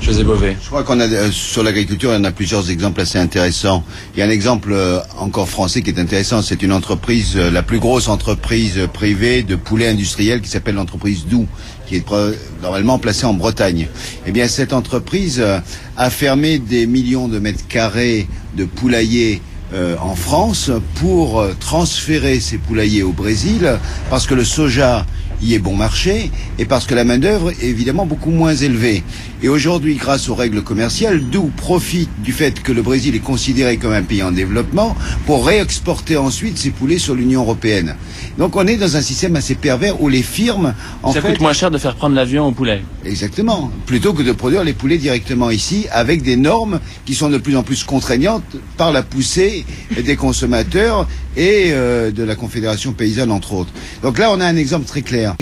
José Bové. Je crois qu'on a sur l'agriculture, il y en a plusieurs exemples assez intéressants. Il y a un exemple encore français qui est intéressant. C'est une entreprise, la plus grosse entreprise privée de poulet industriel qui s'appelle l'entreprise Doux, qui est normalement placée en Bretagne. Eh bien, cette entreprise a fermé des millions de mètres carrés de poulaillers en France pour transférer ces poulaillers au Brésil parce que le soja y est bon marché et parce que la main-d'œuvre est évidemment beaucoup moins élevée. Et aujourd'hui, grâce aux règles commerciales, Doux profite du fait que le Brésil est considéré comme un pays en développement pour réexporter ensuite ses poulets sur l'Union européenne. Donc on est dans un système assez pervers où les firmes... Ça coûte moins cher de faire prendre l'avion au poulet. Exactement. Plutôt que de produire les poulets directement ici avec des normes qui sont de plus en plus contraignantes par la poussée des consommateurs et de la Confédération paysanne entre autres. Donc là on a un exemple très clair.